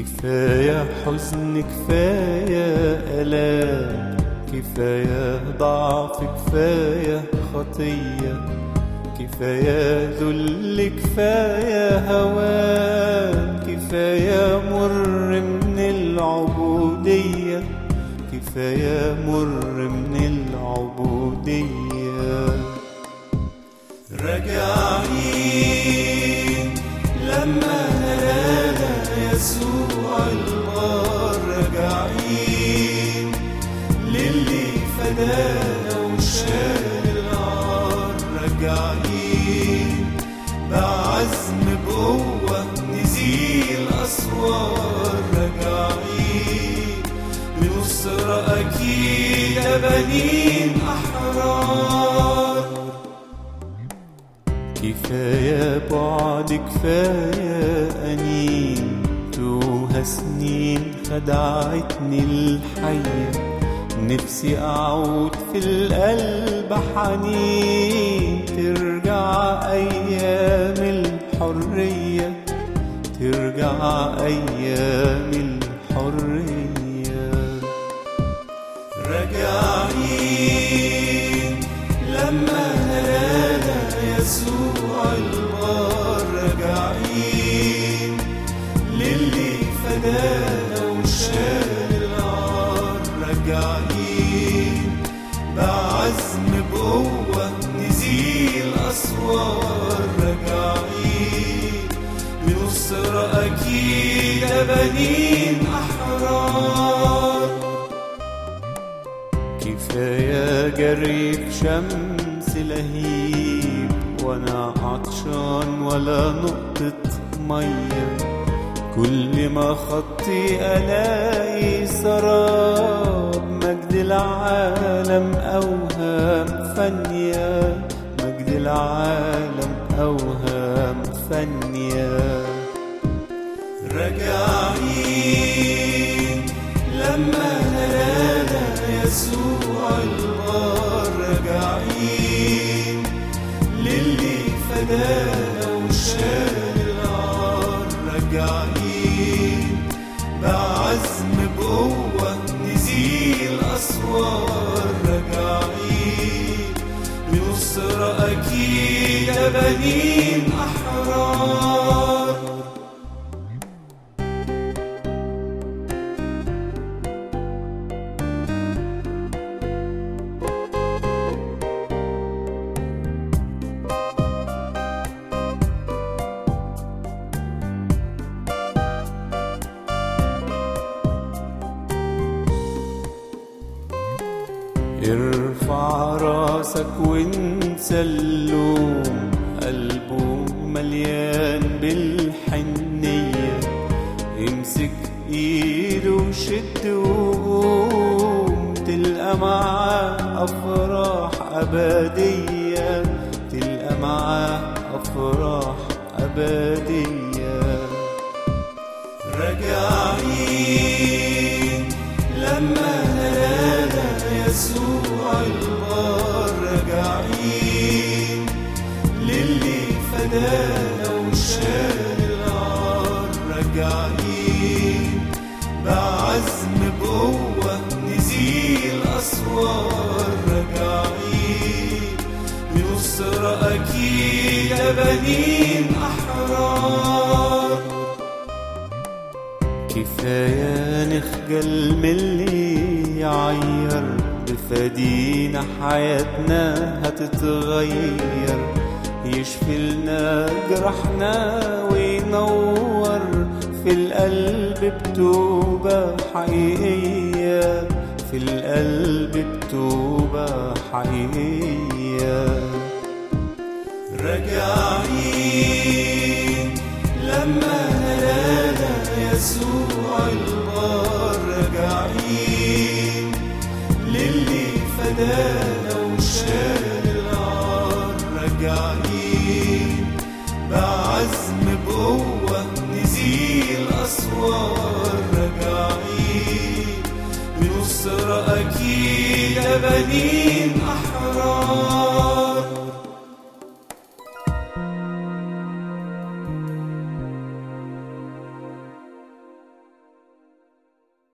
كفاية حزن، كفاية ألام، كفاية ضعف، كفاية خطية، كفاية ذل، كفاية هوان، كفاية مر من العبودية، كفاية مر من العبودية. راجعين لما نرانا يسوع البار، راجعين للي فدانا وشال العار، راجعين بعزم بقوة نزيل أسوار، راجعين بنصرة أكيد يا بنين أحرار. كفاية بعد، كفاية أنين، توها سنين خدعتني الحياة، نفسي أعود في القلب حنين، ترجع أيام الحرية، ترجع أيام الحرية. راجعين لما نرانا يسوع البار، راجعين للي فدانا وشال العار، راجعين بعزم بقوة نزيل أسوار، راجعين بنصرة أكيد يا بنين أحرار. كفاية جري في شمس لهيب وانا عطشان ولا نقطة مية، كل ما خطي ألاقي سراب، مجد العالم أوهام فانية، مجد العالم أوهام فانية. راجعين لما نرانا يسوع البار، راجعين للي فدانا وشال العار، راجعين بعزم بقوة نزيل أسوار، راجعين بنصرة أكيد يا بنين أحرار. ارفع راسك وانسى اللوم، قلبه مليان بالحنية، امسك ايده وشد وقوم، تلقى معاه افراح ابدية، تلقى معاه افراح ابدية. راجعين لما نرانا يسوع البار، راجعين للي فدانا وشال العار، راجعين بعزم بقوة نزيل أسوار، راجعين بنصرة أكيد يا بنين أحرار. كفاية نخجل من اللي يعير، بفدينا حياتنا هتتغير، يشفي لنا جرحنا وينور في القلب بتوبة حقيقية، في القلب بتوبة حقيقية. راجعين لما نرانا يسوع البار، راجعين للي فدانا وشال العار، راجعين بعزم بقوة نزيل أسوار، راجعين بنصرة أكيد يا بنين